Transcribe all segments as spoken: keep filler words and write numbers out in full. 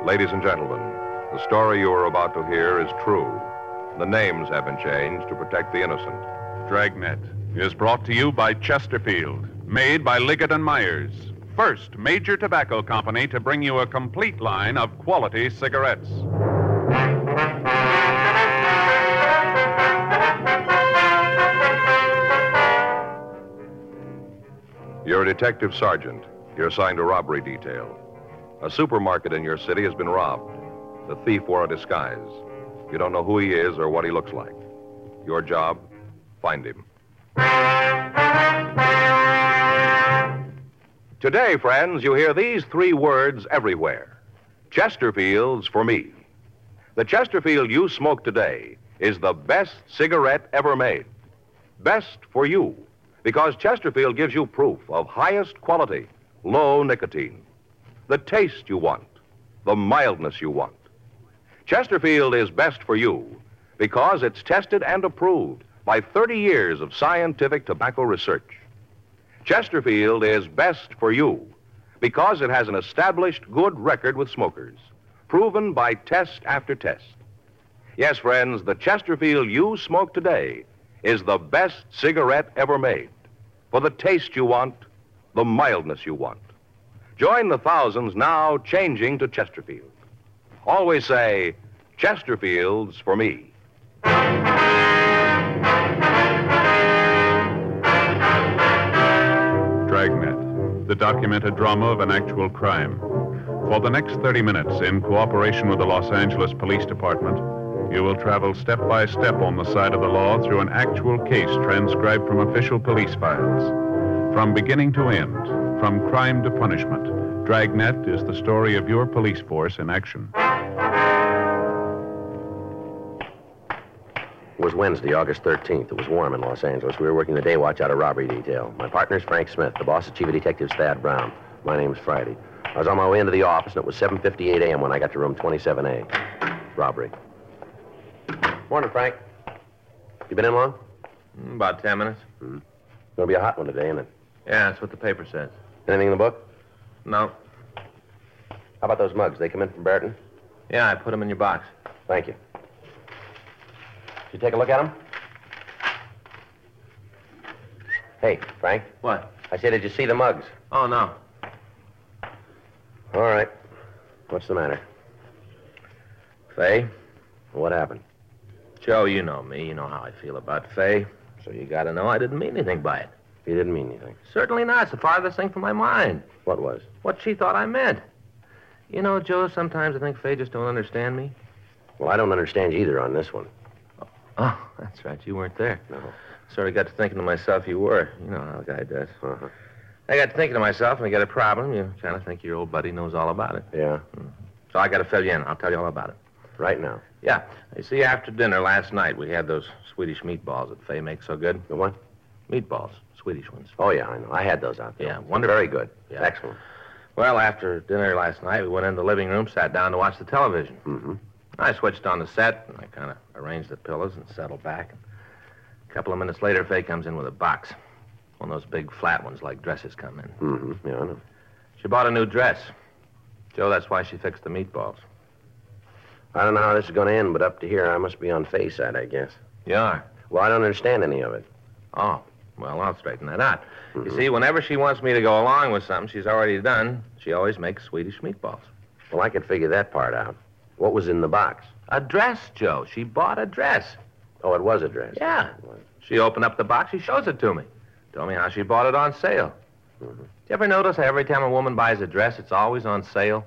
Ladies and gentlemen, the story you are about to hear is true. The names have been changed to protect the innocent. Dragnet is brought to you by Chesterfield, made by Liggett and Myers, first major tobacco company to bring you a complete line of quality cigarettes. You're a detective sergeant. You're assigned to robbery detail. A supermarket in your city has been robbed. The thief wore a disguise. You don't know who he is or what he looks like. Your job, find him. Today, friends, you hear these three words everywhere. Chesterfield's for me. The Chesterfield you smoke today is the best cigarette ever made. Best for you, because Chesterfield gives you proof of highest quality, low nicotine. The taste you want, the mildness you want. Chesterfield is best for you because it's tested and approved by thirty years of scientific tobacco research. Chesterfield is best for you because it has an established good record with smokers, proven by test after test. Yes, friends, the Chesterfield you smoke today is the best cigarette ever made. For the taste you want, the mildness you want. Join the thousands now changing to Chesterfield. Always say, Chesterfield's for me. Dragnet, the documented drama of an actual crime. For the next thirty minutes, in cooperation with the Los Angeles Police Department, you will travel step by step on the side of the law through an actual case transcribed from official police files. From beginning to end, from crime to punishment, Dragnet is the story of your police force in action. It was Wednesday, August thirteenth. It was warm in Los Angeles. We were working the day watch out of robbery detail. My partner's Frank Smith. The boss is Chief of Detectives Thad Brown. My name's Friday. I was on my way into the office, and it was seven fifty-eight a.m. when I got to room twenty-seven A. Robbery. Morning, Frank. You been in long? Mm, about ten minutes. Mm-hmm. Gonna be a hot one today, isn't it? Yeah, that's what the paper says. Anything in the book? No. How about those mugs? They come in from Barton? Yeah, I put them in your box. Thank you. Did you take a look at them? Hey, Frank. What? I said, did you see the mugs? Oh, no. All right. What's the matter? Fay? What happened? Joe, you know me. You know how I feel about Fay. So you gotta know I didn't mean anything by it. You didn't mean anything? Certainly not. It's the farthest thing from my mind. What was? What she thought I meant. You know, Joe, sometimes I think Fay just don't understand me. Well, I don't understand you either on this one. Oh, that's right. You weren't there. No. Sort of got to thinking to myself you were. You know how a guy does. Uh-huh. I got to thinking to myself, and you got a problem, you kind of think your old buddy knows all about it. Yeah? Mm. So I got to fill you in. I'll tell you all about it. Right now? Yeah. You see, after dinner last night, we had those Swedish meatballs that Fay makes so good. The what? Meatballs. Swedish ones. Oh, yeah, I know. I had those out there. Yeah, wonderful. Very good. Yeah. Excellent. Well, after dinner last night, we went in the living room, sat down to watch the television. Mm-hmm. I switched on the set, and I kind of arranged the pillows and settled back. A couple of minutes later, Fay comes in with a box. One of those big flat ones like dresses come in. Mm-hmm. Yeah, I know. She bought a new dress. Joe, that's why she fixed the meatballs. I don't know how this is going to end, but up to here, I must be on Fay's side, I guess. You are? Well, I don't understand any of it. Oh, well, I'll straighten that out. Mm-hmm. You see, whenever she wants me to go along with something she's already done, she always makes Swedish meatballs. Well, I could figure that part out. What was in the box? A dress, Joe. She bought a dress. Oh, it was a dress. Yeah. She opened up the box. She shows it to me. Told me how she bought it on sale. Mm-hmm. You ever notice how every time a woman buys a dress, it's always on sale?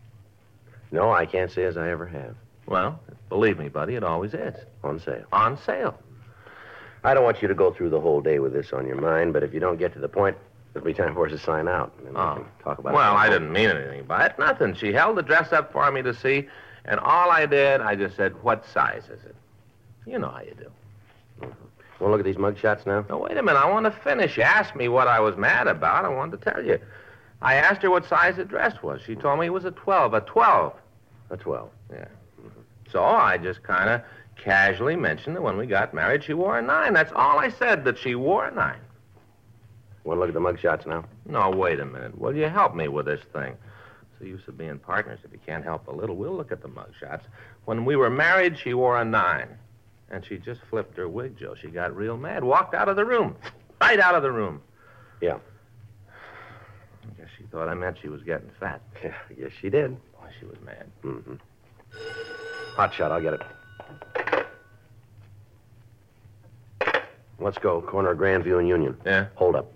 No, I can't say as I ever have. Well, believe me, buddy, it always is. On sale. On sale. I don't want you to go through the whole day with this on your mind, but if you don't get to the point, it'll be time for us to sign out. And then Oh. we can talk about Well, it. I didn't mean anything by it. Nothing. She held the dress up for me to see, and all I did, I just said, what size is it? You know how you do. Want to look at these mug shots now? No, wait a minute. I want to finish. You asked me what I was mad about. I wanted to tell you. I asked her what size the dress was. She told me it was a twelve. A twelve. A twelve. Yeah. So I just kind of casually mentioned that when we got married, she wore a nine. That's all I said, that she wore a nine. Want to look at the mug shots now? No, wait a minute. Will you help me with this thing? the use of being partners if you can't help a little? We'll look at the mugshots. When we were married, she wore a nine. And she just flipped her wig, Joe. She got real mad. Walked out of the room. Right out of the room. Yeah. I guess she thought I meant she was getting fat. Yeah, yes, she did. Boy, she was mad. Mm-hmm. Hot shot, I'll get it. Let's go. Corner of Grandview and Union. Yeah? Hold up.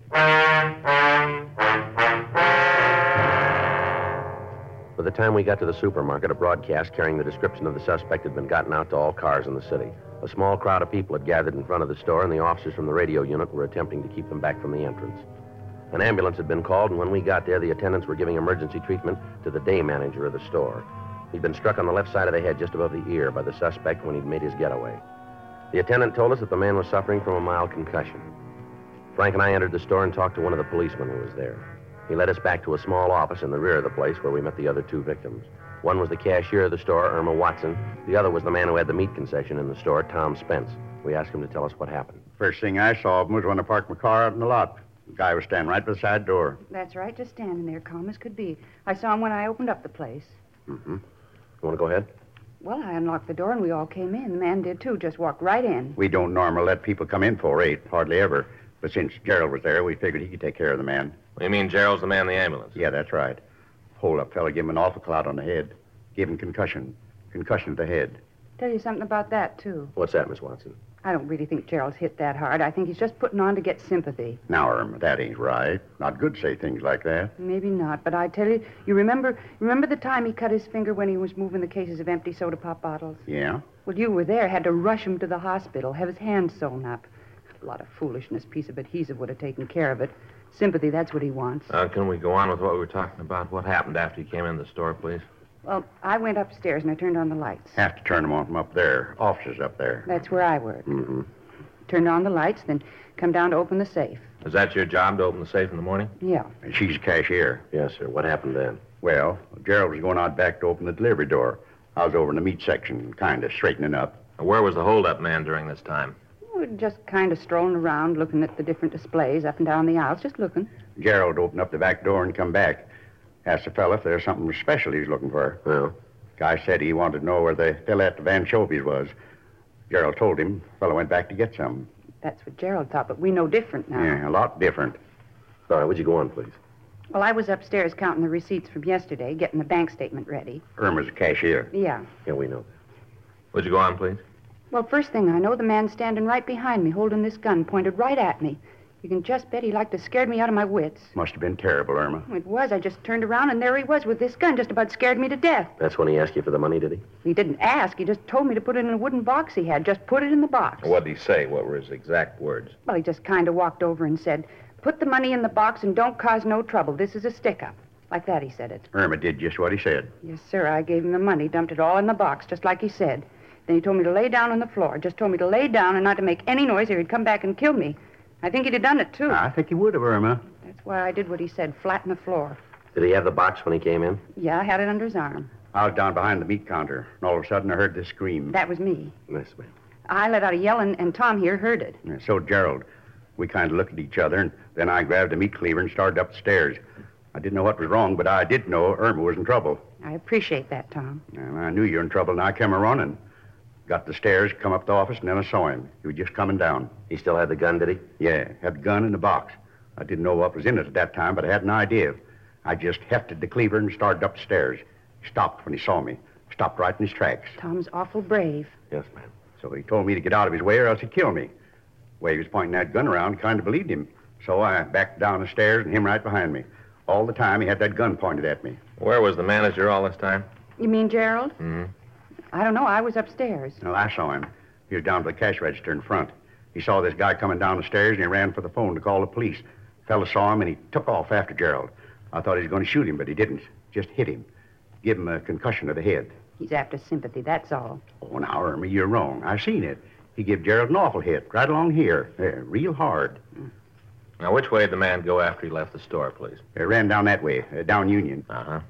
By the time we got to the supermarket, a broadcast carrying the description of the suspect had been gotten out to all cars in the city. A small crowd of people had gathered in front of the store, and the officers from the radio unit were attempting to keep them back from the entrance. An ambulance had been called, and when we got there, the attendants were giving emergency treatment to the day manager of the store. He'd been struck on the left side of the head just above the ear by the suspect when he'd made his getaway. The attendant told us that the man was suffering from a mild concussion. Frank and I entered the store and talked to one of the policemen who was there. He led us back to a small office in the rear of the place where we met the other two victims. One was the cashier of the store, Irma Watson. The other was the man who had the meat concession in the store, Tom Spence. We asked him to tell us what happened. First thing I saw of him was when I parked my car out in the lot. The guy was standing right beside the door. That's right, just standing there, calm as could be. I saw him when I opened up the place. Mm-hmm. You want to go ahead? Well, I unlocked the door and we all came in. The man did too, just walked right in. We don't normally let people come in for eight, hardly ever. But since Gerald was there, we figured he could take care of the man. You mean Gerald's the man in the ambulance? Yeah, that's right. Hold up, fella, give him an awful clout on the head. Give him concussion. Concussion to the head. Tell you something about that, too. What's that, Miss Watson? I don't really think Gerald's hit that hard. I think he's just putting on to get sympathy. Now, Irma, that ain't right. Not good to say things like that. Maybe not, but I tell you, you remember remember the time he cut his finger when he was moving the cases of empty soda pop bottles? Yeah? Well, you were there, had to rush him to the hospital, have his hand sewn up. A lot of foolishness, piece of adhesive would have taken care of it. Sympathy, that's what he wants. Uh, can we go on with what we were talking about? What happened after you came in the store, please? Well, I went upstairs and I turned on the lights. Have to turn them on from up there. Officers up there. That's where I work. Mm-hmm. Turned on the lights, then come down to open the safe. Is that your job, to open the safe in the morning? Yeah. And she's a cashier. Yes, sir. What happened then? Well, Gerald was going out back to open the delivery door. I was over in the meat section, kind of straightening up. Where was the holdup man during this time? We were just kind of strolling around, looking at the different displays up and down the aisles, just looking. Gerald opened up the back door and come back. Asked the fella if there's something special he's looking for. Well? Guy said he wanted to know where the fella at the Van Chovies was. Gerald told him. Fella went back to get some. That's what Gerald thought, but we know different now. Yeah, a lot different. All right, would you go on, please? Well, I was upstairs counting the receipts from yesterday, getting the bank statement ready. Irma's a cashier. Yeah. Yeah, we know. Would you go on, please? Well, first thing I know, the man's standing right behind me, holding this gun pointed right at me. You can just bet he like to scared me out of my wits. Must have been terrible, Irma. It was. I just turned around, and there he was with this gun, just about scared me to death. That's when he asked you for the money, did he? He didn't ask. He just told me to put it in a wooden box he had. Just put it in the box. What did he say? What were his exact words? Well, he just kind of walked over and said, put the money in the box and don't cause no trouble. This is a stick-up. Like that, he said it. Irma did just what he said. Yes, sir. I gave him the money, dumped it all in the box, just like he said. Then he told me to lay down on the floor. Just told me to lay down and not to make any noise or he'd come back and kill me. I think he'd have done it, too. I think he would have, Irma. That's why I did what he said, flat on the floor. Did he have the box when he came in? Yeah, I had it under his arm. I was down behind the meat counter, and all of a sudden I heard this scream. That was me. Yes, ma'am. I let out a yell, and, and Tom here heard it. And so did Gerald. We kind of looked at each other, and then I grabbed a meat cleaver and started up the stairs. I didn't know what was wrong, but I did know Irma was in trouble. I appreciate that, Tom. And I knew you were in trouble, and I came a-running. Got the stairs, come up the office, and then I saw him. He was just coming down. He still had the gun, did he? Yeah, had the gun in the box. I didn't know what was in it at that time, but I had an idea. I just hefted the cleaver and started up the stairs. He stopped when he saw me. Stopped right in his tracks. Tom's awful brave. Yes, ma'am. So he told me to get out of his way or else he'd kill me. The way he was pointing that gun around, kind of believed him. So I backed down the stairs and him right behind me. All the time, he had that gun pointed at me. Where was the manager all this time? You mean Gerald? Mm-hmm. I don't know. I was upstairs. No, I saw him. He was down to the cash register in front. He saw this guy coming down the stairs, and he ran for the phone to call the police. Fella saw him, and he took off after Gerald. I thought he was going to shoot him, but he didn't. Just hit him. Give him a concussion to the head. He's after sympathy, that's all. Oh, now, Irma, you're wrong. I seen it. He gave Gerald an awful hit, right along here. There, real hard. Now, which way did the man go after he left the store, please? He ran down that way, uh, down Union. Uh-huh.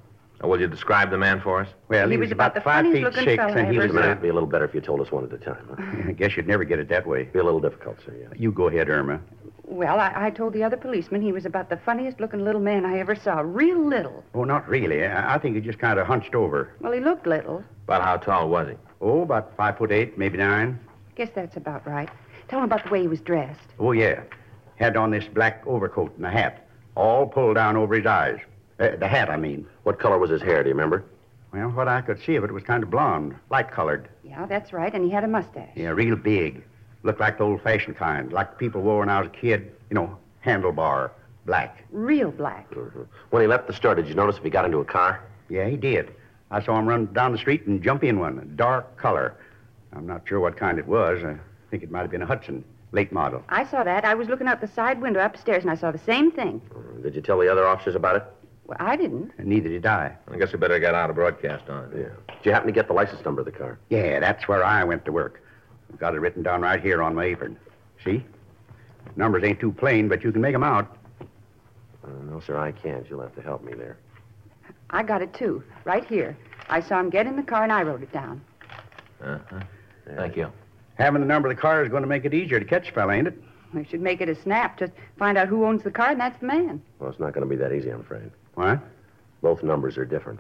Oh, will you describe the man for us? Well, He he, was was about about the five funniest feet looking six, fella I and he ever was. saw. It'd be a little better if you told us one at a time. Huh? I guess you'd never get it that way. Be a little difficult, sir, yeah. You go ahead, Irma. Well, I, I told the other policeman he was about the funniest looking little man I ever saw. Real little. Oh, not really. I, I think he just kind of hunched over. Well, he looked little. About how tall was he? Oh, about five foot eight, maybe nine. Guess that's about right. Tell him about the way he was dressed. Oh, yeah. Had on this black overcoat and a hat, all pulled down over his eyes. Uh, the hat, I mean. What color was his hair, do you remember? Well, what I could see of it was kind of blonde, light-colored. Yeah, that's right, and he had a mustache. Yeah, real big. Looked like the old-fashioned kind, like people wore when I was a kid. You know, handlebar, black. Real black. Mm-hmm. When he left the store, did you notice if he got into a car? Yeah, he did. I saw him run down the street and jump in one, a dark color. I'm not sure what kind it was. I think it might have been a Hudson, late model. I saw that. I was looking out the side window upstairs, and I saw the same thing. Uh, did you tell the other officers about it? Well, I didn't. And neither did I. I guess we better get out a broadcast on it. Yeah. Did you happen to get the license number of the car? Yeah, that's where I went to work. I've got it written down right here on my apron. See? Numbers ain't too plain, but you can make them out. Uh, no, sir, I can't. You'll have to help me there. I got it, too. Right here. I saw him get in the car, and I wrote it down. Uh-huh. Thank you. Having the number of the car is going to make it easier to catch a fella, ain't it? We should make it a snap. Just find out who owns the car, and that's the man. Well, it's not going to be that easy, I'm afraid. What? Both numbers are different.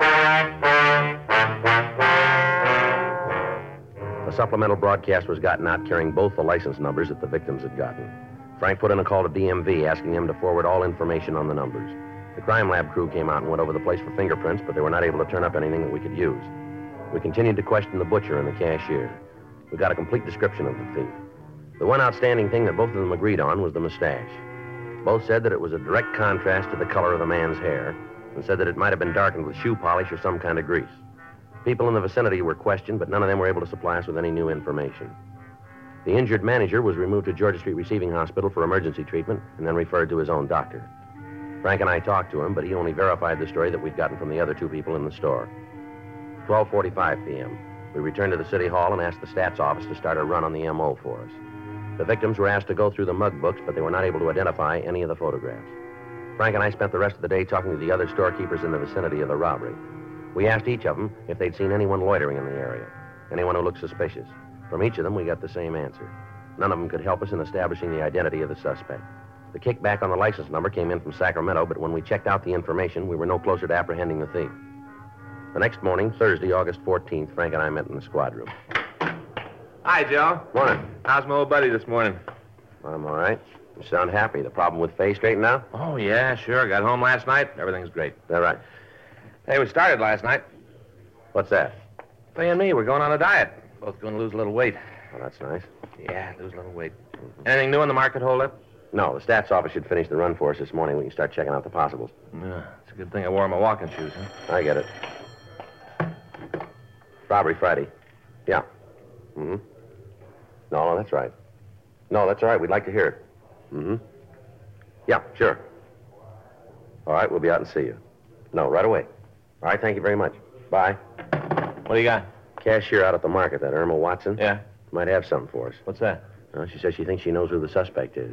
A supplemental broadcast was gotten out carrying both the license numbers that the victims had gotten. Frank put in a call to D M V asking him to forward all information on the numbers. The crime lab crew came out and went over the place for fingerprints, but they were not able to turn up anything that we could use. We continued to question the butcher and the cashier. We got a complete description of the thief. The one outstanding thing that both of them agreed on was the mustache. Both said that it was a direct contrast to the color of the man's hair, and said that it might have been darkened with shoe polish or some kind of grease. People in the vicinity were questioned, but none of them were able to supply us with any new information. The injured manager was removed to Georgia Street Receiving Hospital for emergency treatment and then referred to his own doctor. Frank and I talked to him, but he only verified the story that we'd gotten from the other two people in the store. twelve forty-five p.m. We returned to the city hall and asked the stats office to start a run on the M O for us. The victims were asked to go through the mug books, but they were not able to identify any of the photographs. Frank and I spent the rest of the day talking to the other storekeepers in the vicinity of the robbery. We asked each of them if they'd seen anyone loitering in the area, anyone who looked suspicious. From each of them, we got the same answer. None of them could help us in establishing the identity of the suspect. The kickback on the license number came in from Sacramento, but when we checked out the information, we were no closer to apprehending the thief. The next morning, Thursday, August fourteenth, Frank and I met in the squad room. Hi, Joe. Morning. How's my old buddy this morning? I'm all right. You sound happy. The problem with Faye straightened out? Oh, yeah, sure. Got home last night. Everything's great. Is that right? Hey, we started last night. What's that? Faye and me, we're going on a diet. Both going to lose a little weight. Well, that's nice. Yeah, lose a little weight. Anything new in the market holdup? No, the stats office should finish the run for us this morning. We can start checking out the possibles. Yeah, it's a good thing I wore my walking shoes, huh? I get it. Robbery Friday. Yeah. Mm-hmm. No, no, that's right. No, that's all right. We'd like to hear it. Mm-hmm. Yeah, sure. All right, we'll be out and see you. No, right away. All right, thank you very much. Bye. What do you got? Cashier out at the market, that Irma Watson. Yeah? Might have something for us. What's that? Well, she says she thinks she knows who the suspect is.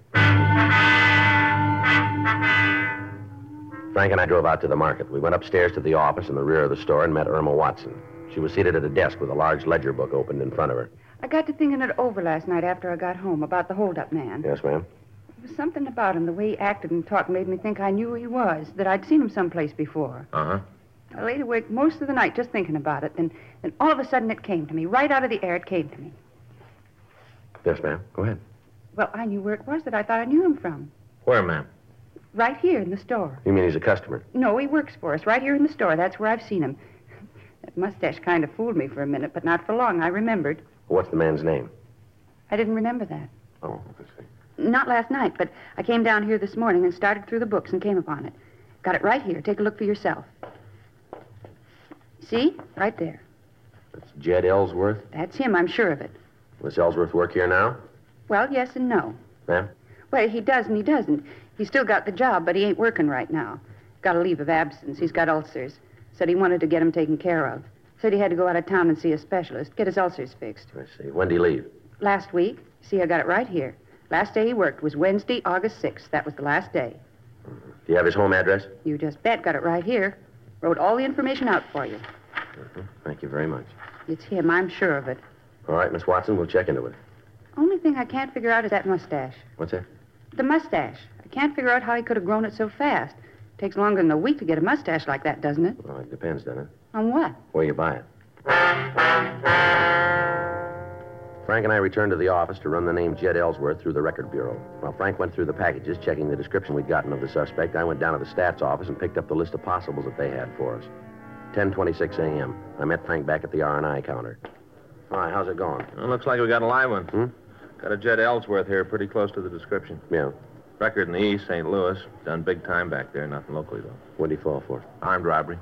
Frank and I drove out to the market. We went upstairs to the office in the rear of the store and met Irma Watson. She was seated at a desk with a large ledger book opened in front of her. I got to thinking it over last night after I got home about the holdup man. Yes, ma'am? There was something about him, the way he acted and talked made me think I knew who he was, that I'd seen him someplace before. Uh-huh. I laid awake most of the night just thinking about it, then, then all of a sudden it came to me. Right out of the air, it came to me. Yes, ma'am. Go ahead. Well, I knew where it was that I thought I knew him from. Where, ma'am? Right here in the store. You mean he's a customer? No, he works for us, right here in the store. That's where I've seen him. That mustache kind of fooled me for a minute, but not for long. I remembered. What's the man's name? I didn't remember that. Oh, let's see. Not last night, but I came down here this morning and started through the books and came upon it. Got it right here. Take a look for yourself. See? Right there. That's Jed Ellsworth. That's him, I'm sure of it. Does Ellsworth work here now? Well, yes and no. Ma'am? Well, he does and he doesn't. He's still got the job, but he ain't working right now. Got a leave of absence. He's got ulcers. Said he wanted to get them taken care of. Said he had to go out of town and see a specialist, get his ulcers fixed. I see. When did he leave? Last week. See, I got it right here. Last day he worked was Wednesday, August sixth. That was the last day. Do you have his home address? You just bet. Got it right here. Wrote all the information out for you. Mm-hmm. Thank you very much. It's him, I'm sure of it. All right, Miss Watson, we'll check into it. Only thing I can't figure out is that mustache. What's that? The mustache. I can't figure out how he could have grown it so fast. Takes longer than a week to get a mustache like that, doesn't it? Well, it depends, doesn't it? On what? Where you buy it. Frank and I returned to the office to run the name Jed Ellsworth through the record bureau. While Frank went through the packages, checking the description we'd gotten of the suspect, I went down to the stats office and picked up the list of possibles that they had for us. ten twenty-six a.m. I met Frank back at the R and I counter. Hi, how's it going? Well, looks like we got a live one. Hmm? Got a Jed Ellsworth here, pretty close to the description. Yeah. Record in the East, Saint Louis. Done big time back there, nothing locally, though. What'd he fall for? Armed robbery.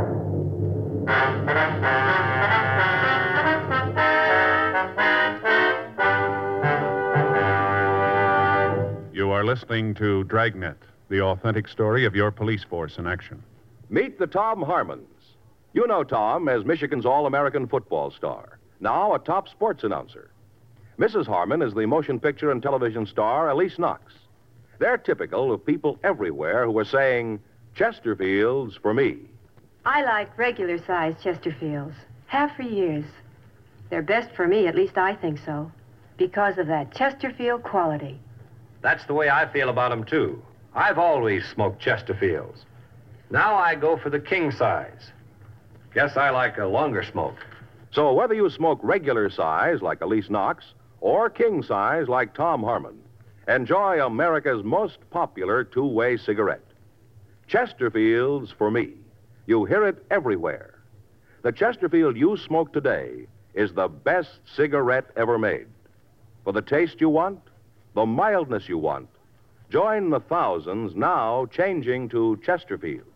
You are listening to Dragnet, the authentic story of your police force in action. Meet the Tom Harmons. You know Tom as Michigan's All-American football star, now a top sports announcer. Missus Harmon is the motion picture and television star Elise Knox. They're typical of people everywhere who are saying, Chesterfields for me. I like regular-sized Chesterfields. Have for years. They're best for me, at least I think so, because of that Chesterfield quality. That's the way I feel about them, too. I've always smoked Chesterfields. Now I go for the king size. Guess I like a longer smoke. So whether you smoke regular size like Elise Knox or king size like Tom Harmon, enjoy America's most popular two-way cigarette. Chesterfields for me. You hear it everywhere. The Chesterfield you smoke today is the best cigarette ever made. For the taste you want, the mildness you want, join the thousands now changing to Chesterfield.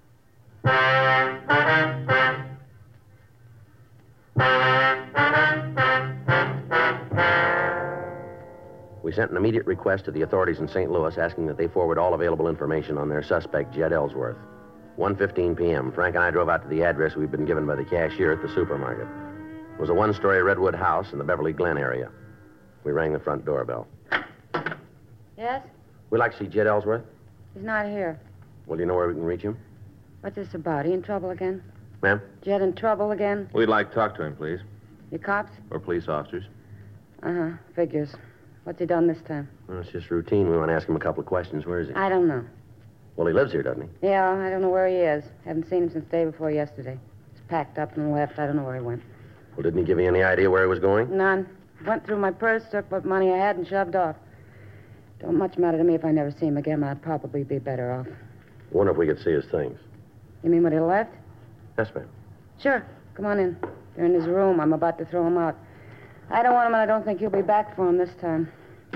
We sent an immediate request to the authorities in Saint Louis asking that they forward all available information on their suspect, Jed Ellsworth. one fifteen p.m., Frank and I drove out to the address we'd been given by the cashier at the supermarket. It was a one-story redwood house in the Beverly Glen area. We rang the front doorbell. Yes? We'd like to see Jed Ellsworth. He's not here. Well, do you know where we can reach him? What's this about? He in trouble again? Ma'am? Jed in trouble again? We'd like to talk to him, please. You cops? Or police officers. Uh-huh. Figures. What's he done this time? Well, it's just routine. We want to ask him a couple of questions. Where is he? I don't know. Well, he lives here, doesn't he? Yeah, I don't know where he is. Haven't seen him since the day before yesterday. He's packed up and left. I don't know where he went. Well, didn't he give you any idea where he was going? None. Went through my purse, took what money I had, and shoved off. Don't much matter to me if I never see him again. I'd probably be better off. I wonder if we could see his things. You mean when he left? Yes, ma'am. Sure. Come on in. They're in his room. I'm about to throw him out. I don't want him, and I don't think he'll be back for him this time.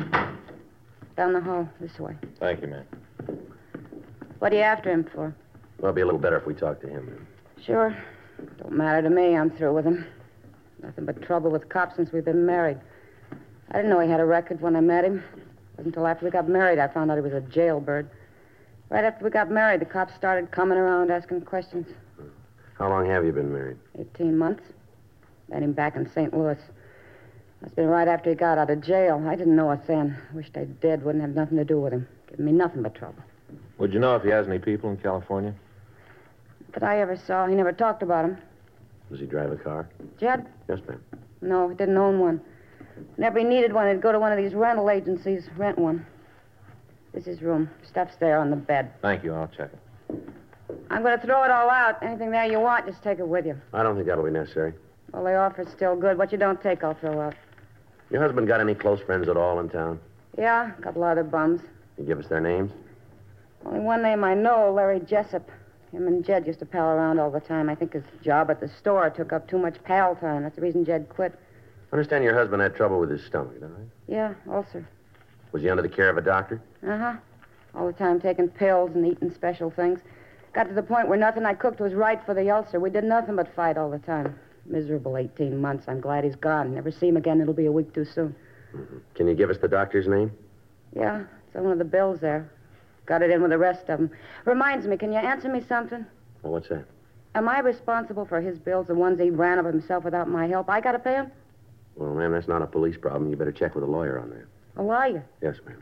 Down the hall, this way. Thank you, ma'am. What are you after him for? Well, it'd be a little better if we talked to him. Sure. Don't matter to me. I'm through with him. Nothing but trouble with cops since we've been married. I didn't know he had a record when I met him. It wasn't until after we got married I found out he was a jailbird. Right after we got married, the cops started coming around asking questions. How long have you been married? Eighteen months. Met him back in Saint Louis. Must have been right after he got out of jail. I didn't know it then. Wished I did. Wouldn't have nothing to do with him. Giving me nothing but trouble. Would you know if he has any people in California? That I ever saw. He never talked about him. Does he drive a car? Jed? Yes, ma'am. No, he didn't own one. Whenever he needed one, he'd go to one of these rental agencies, rent one. This is his room. Stuff's there on the bed. Thank you. I'll check it. I'm going to throw it all out. Anything there you want, just take it with you. I don't think that'll be necessary. Well, the offer's still good. What you don't take, I'll throw out. Your husband got any close friends at all in town? Yeah, a couple other bums. You give us their names? Only one name I know, Larry Jessup. Him and Jed used to pal around all the time. I think his job at the store took up too much pal time. That's the reason Jed quit. I understand your husband had trouble with his stomach, don't I? Yeah, ulcer. Was he under the care of a doctor? Uh-huh. All the time taking pills and eating special things. Got to the point where nothing I cooked was right for the ulcer. We did nothing but fight all the time. Miserable eighteen months. I'm glad he's gone. Never see him again. It'll be a week too soon. Mm-hmm. Can you give us the doctor's name? Yeah, it's on one of the bills there. Got it in with the rest of them. Reminds me, can you answer me something? Well, what's that? Am I responsible for his bills, the ones he ran of himself without my help? I got to pay him? Well, ma'am, that's not a police problem. You better check with a lawyer on that. A lawyer? Yes, ma'am.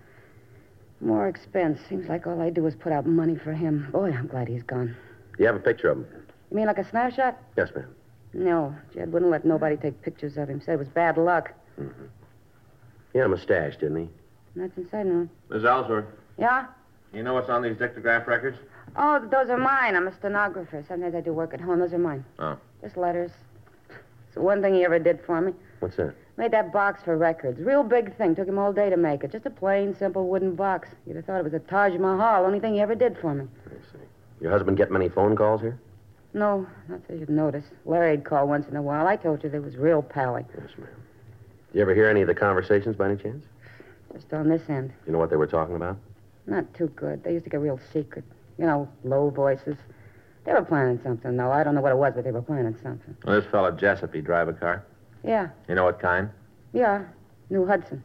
More expense. Seems like all I do is put out money for him. Boy, I'm glad he's gone. Do you have a picture of him? You mean like a snapshot? Yes, ma'am. No, Jed wouldn't let nobody take pictures of him. Said it was bad luck. Mm-hmm. He had a mustache, didn't he? That's inside no. Miss Ellsworth, Yeah? you know what's on these dictograph records? Oh, those are mine. I'm a stenographer. Sometimes I do work at home. Those are mine. Oh. Just letters. It's the one thing he ever did for me. What's that? Made that box for records. Real big thing. Took him all day to make it. Just a plain, simple wooden box. You'd have thought it was a Taj Mahal. Only thing he ever did for me. I see. Your husband get many phone calls here? No, not that you'd notice. Larry'd call once in a while. I told you they was real pally. Yes, ma'am. You ever hear any of the conversations by any chance? Just on this end. You know what they were talking about? Not too good. They used to get real secret. You know, low voices. They were planning something, though. I don't know what it was, but they were planning something. Well, this fella Jessup, he drive a car? Yeah. You know what kind? Yeah. New Hudson.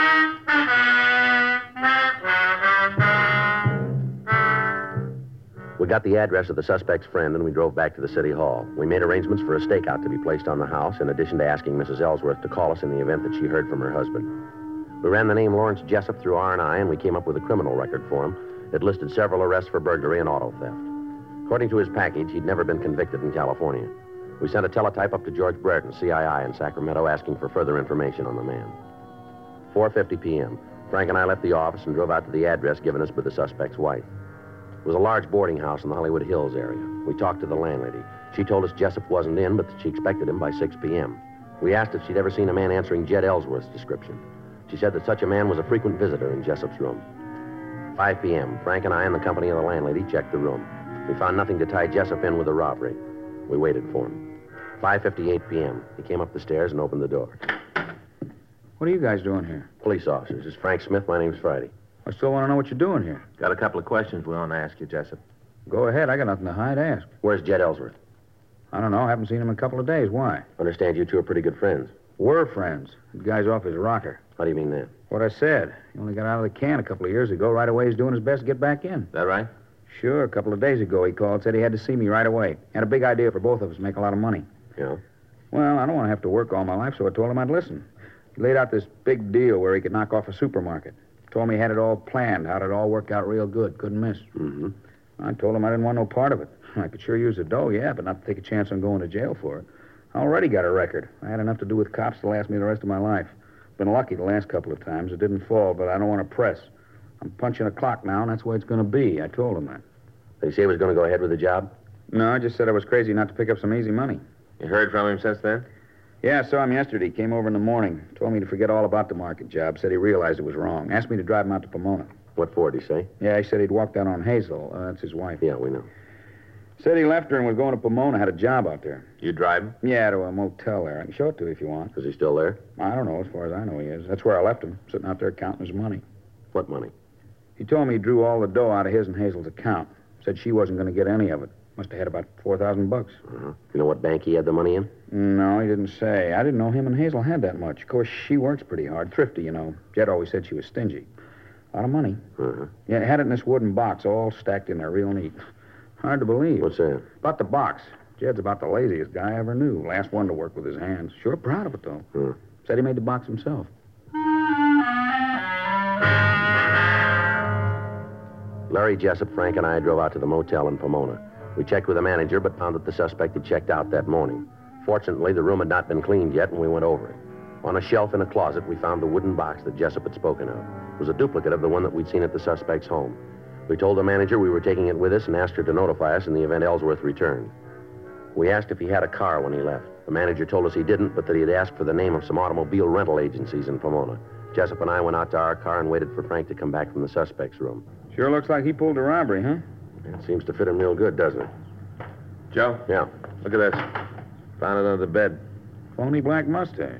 We got the address of the suspect's friend, and we drove back to the city hall. We made arrangements for a stakeout to be placed on the house, in addition to asking Missus Ellsworth to call us in the event that she heard from her husband. We ran the name Lawrence Jessup through R and I, and we came up with a criminal record for him. It listed several arrests for burglary and auto theft. According to his package, he'd never been convicted in California. We sent a teletype up to George Brereton, C I I, in Sacramento, asking for further information on the man. four fifty p.m. Frank and I left the office and drove out to the address given us by the suspect's wife. It was a large boarding house in the Hollywood Hills area. We talked to the landlady. She told us Jessup wasn't in, but that she expected him by six p.m. We asked if she'd ever seen a man answering Jed Ellsworth's description. She said that such a man was a frequent visitor in Jessup's room. five p.m. Frank and I, in the company of the landlady, checked the room. We found nothing to tie Jessup in with the robbery. We waited for him. five fifty-eight p.m. He came up the stairs and opened the door. What are you guys doing here? Police officers. This is Frank Smith. My name's Friday. I still want to know what you're doing here. Got a couple of questions we want to ask you, Jessup. Go ahead. I got nothing to hide. Ask. Where's Jed Ellsworth? I don't know. Haven't seen him in a couple of days. Why? Understand you two are pretty good friends. We're friends. The guy's off his rocker. How do you mean that? What I said. He only got out of the can a couple of years ago. Right away, he's doing his best to get back in. Is that right? Sure. A couple of days ago, he called. Said he had to see me right away. Had a big idea for both of us. Make a lot of money. Yeah? Well, I don't want to have to work all my life, so I told him I'd listen. He laid out this big deal where he could knock off a supermarket. Told me he had it all planned, how'd it all work out real good. Couldn't miss. Mm-hmm. I told him I didn't want no part of it. I could sure use the dough, yeah, but not to take a chance on going to jail for it. I already got a record. I had enough to do with cops to last me the rest of my life. Been lucky the last couple of times. It didn't fall, but I don't want to press. I'm punching a clock now, and that's the way it's going to be. I told him that. Did he say he was going to go ahead with the job? No, I just said I was crazy not to pick up some easy money. You heard from him since then? Yeah, I saw him yesterday. Came over in the morning. Told me to forget all about the market job. Said he realized it was wrong. Asked me to drive him out to Pomona. What for, did he say? Yeah, he said he'd walked down on Hazel. Uh, that's his wife. Yeah, we know. Said he left her and was going to Pomona. Had a job out there. You drive him? Yeah, to a motel there. I can show it to you if you want. Is he still there? I don't know. As far as I know, he is. That's where I left him, sitting out there counting his money. What money? He told me he drew all the dough out of his and Hazel's account. Said she wasn't going to get any of it. Must have had about four thousand bucks. Uh-huh. You know what bank he had the money in? No, he didn't say. I didn't know him and Hazel had that much. Of course, she works pretty hard. Thrifty, you know. Jed always said she was stingy. A lot of money. Uh-huh. Yeah, had it in this wooden box, all stacked in there, real neat. Hard to believe. What's that? About the box. Jed's about the laziest guy I ever knew. Last one to work with his hands. Sure proud of it, though. Huh. Said he made the box himself. Larry Jessup, Frank, and I drove out to the motel in Pomona. We checked with the manager, but found that the suspect had checked out that morning. Fortunately, the room had not been cleaned yet, and we went over it. On a shelf in a closet, we found the wooden box that Jessup had spoken of. It was a duplicate of the one that we'd seen at the suspect's home. We told the manager we were taking it with us and asked her to notify us in the event Ellsworth returned. We asked if he had a car when he left. The manager told us he didn't, but that he had asked for the name of some automobile rental agencies in Pomona. Jessup and I went out to our car and waited for Frank to come back from the suspect's room. Sure looks like he pulled a robbery, huh? It seems to fit him real good, doesn't it? Joe? Yeah. Look at this. Found it under the bed. Phony black mustache.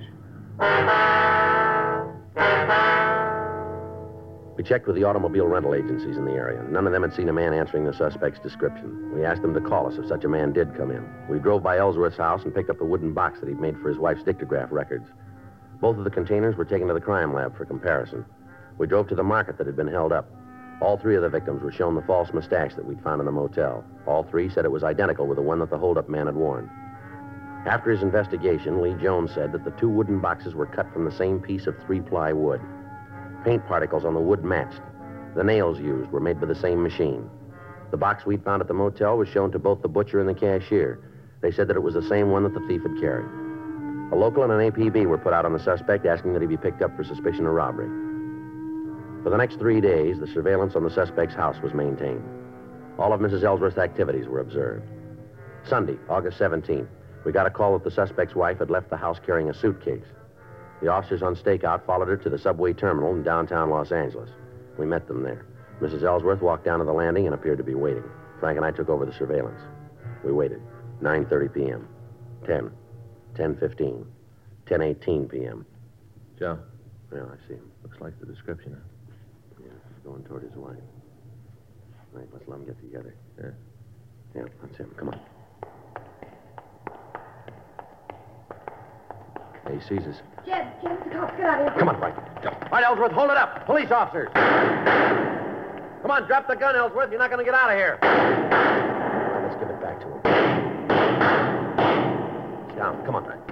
We checked with the automobile rental agencies in the area. None of them had seen a man answering the suspect's description. We asked them to call us if such a man did come in. We drove by Ellsworth's house and picked up the wooden box that he'd made for his wife's dictograph records. Both of the containers were taken to the crime lab for comparison. We drove to the market that had been held up. All three of the victims were shown the false mustache that we'd found in the motel. All three said it was identical with the one that the holdup man had worn. After his investigation, Lee Jones said that the two wooden boxes were cut from the same piece of three-ply wood. Paint particles on the wood matched. The nails used were made by the same machine. The box we'd found at the motel was shown to both the butcher and the cashier. They said that it was the same one that the thief had carried. A local and an A P B were put out on the suspect, asking that he be picked up for suspicion of robbery. For the next three days, the surveillance on the suspect's house was maintained. All of Missus Ellsworth's activities were observed. Sunday, August seventeenth, we got a call that the suspect's wife had left the house carrying a suitcase. The officers on stakeout followed her to the subway terminal in downtown Los Angeles. We met them there. Missus Ellsworth walked down to the landing and appeared to be waiting. Frank and I took over the surveillance. We waited. nine thirty p.m. ten. ten fifteen. ten eighteen p.m. Joe. Yeah, I see him. Looks like the description. Yeah, he's going toward his wife. Right, let's let them get together. Yeah. Yeah, that's him. Come on. He sees us. Jed, Jed, get out of here. Come on, Frank. All right, Ellsworth, hold it up. Police officers. Come on, drop the gun, Ellsworth. You're not going to get out of here. All right, let's give it back to him. He's down. Come on, Frank.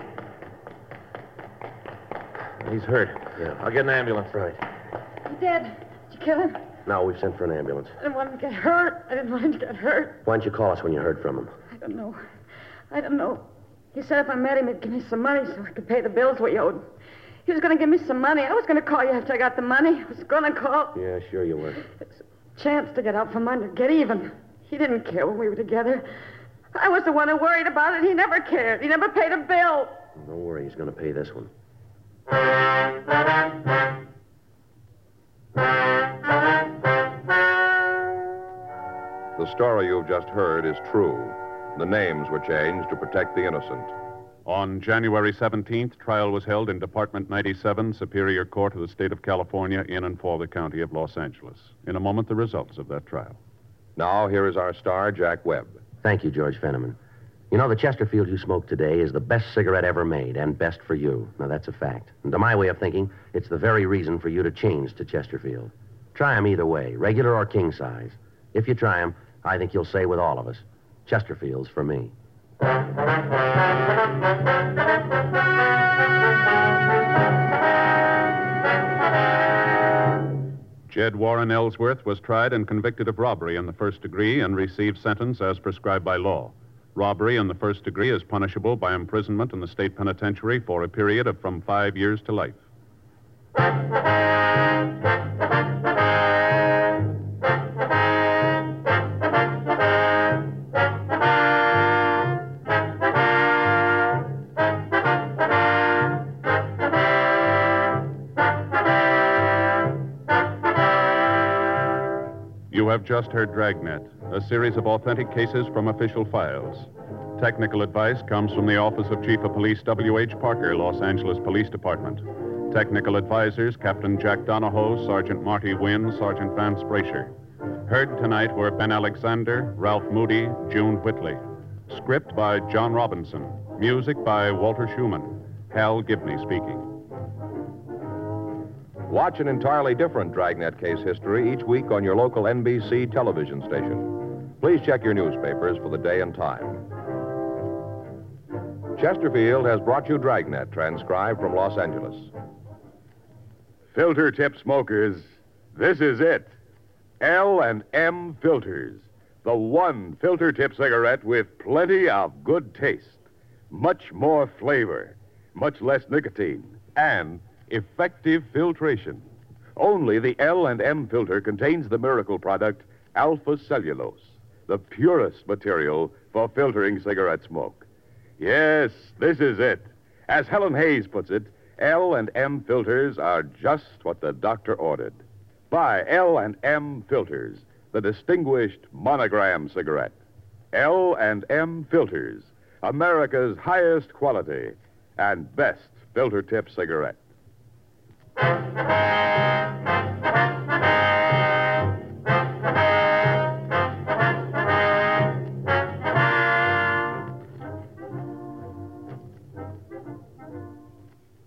He's hurt. Yeah. I'll get an ambulance. Right. He dead. Did you kill him? No, we've sent for an ambulance. I didn't want him to get hurt. I didn't want him to get hurt. Why don't you call us when you heard from him? I don't know. I don't know. He said if I met him, he'd give me some money so I could pay the bills we owed. He was going to give me some money. I was going to call you after I got the money. I was going to call. Yeah, sure you were. It's a chance to get out from under, get even. He didn't care when we were together. I was the one who worried about it. He never cared. He never paid a bill. Don't worry, he's going to pay this one. The story you've just heard is true. The names were changed to protect the innocent. On January seventeenth, trial was held in Department ninety-seven, Superior Court of the State of California, in and for the County of Los Angeles. In a moment, the results of that trial. Now, here is our star, Jack Webb. Thank you, George Fenneman. You know, the Chesterfield you smoked today is the best cigarette ever made, and best for you. Now, that's a fact. And to my way of thinking, it's the very reason for you to change to Chesterfield. Try 'em either way, regular or king size. If you try 'em, I think you'll say with all of us, Chesterfield's for me. Jed Warren Ellsworth was tried and convicted of robbery in the first degree and received sentence as prescribed by law. Robbery in the first degree is punishable by imprisonment in the state penitentiary for a period of from five years to life. You have just heard Dragnet, a series of authentic cases from official files. Technical advice comes from the Office of Chief of Police W H Parker, Los Angeles Police Department. Technical advisors, Captain Jack Donahoe, Sergeant Marty Wynn, Sergeant Vance Brasher. Heard tonight were Ben Alexander, Ralph Moody, June Whitley. Script by John Robinson. Music by Walter Schumann. Hal Gibney speaking. Watch an entirely different Dragnet case history each week on your local N B C television station. Please check your newspapers for the day and time. Chesterfield has brought you Dragnet, transcribed from Los Angeles. Filter tip smokers, this is it. L and M Filters, the one filter tip cigarette with plenty of good taste, much more flavor, much less nicotine, and effective filtration. Only the L and M filter contains the miracle product alpha cellulose, the purest material for filtering cigarette smoke. Yes, this is it. As Helen Hayes puts it, L and M filters are just what the doctor ordered. Buy L and M filters, the distinguished monogram cigarette. L and M filters, America's highest quality and best filter tip cigarette.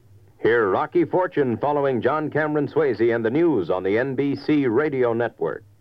Hear Rocky Fortune following John Cameron Swayze and the news on the N B C Radio Network.